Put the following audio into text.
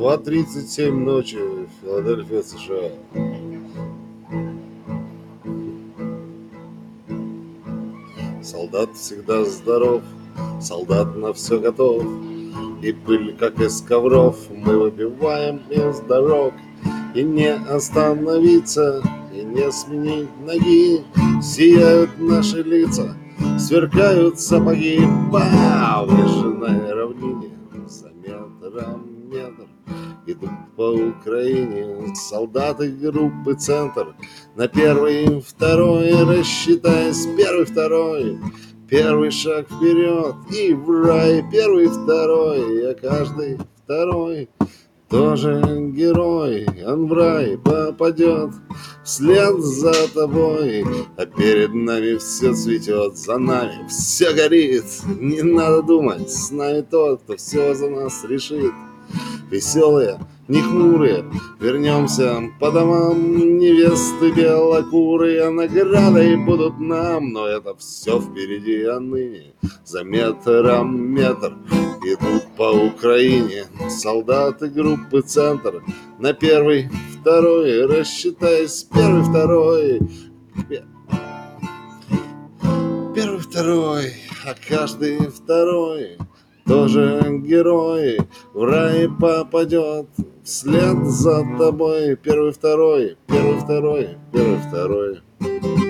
2:37 ночи, Филадельфия, США. Солдат всегда здоров, солдат на все готов. И пыль, как из ковров, мы выбиваем из дорог. И не остановиться, и не сменить ноги. Сияют наши лица, сверкают сапоги по выжженной равнине. За метром метр идут по Украине солдаты группы «Центр». На первый, второй, рассчитаясь, первый, второй. Первый шаг вперед и в рай, первый, второй, а каждый второй тоже герой. Он в рай попадет вслед за тобой, а перед нами все цветет, за нами все горит. Не надо думать, с нами тот, кто все за нас решит. Веселые, не хмурые, вернемся по домам. Невесты белокурые наградой будут нам. Но это все впереди, а ныне за метром метр идут по Украине солдаты группы «Центр». На первый, второй, рассчитаясь, первый, второй. Первый, второй, а каждый второй тоже герой. В рай попадет вслед за тобой. Первый, второй, первый, второй, первый, второй.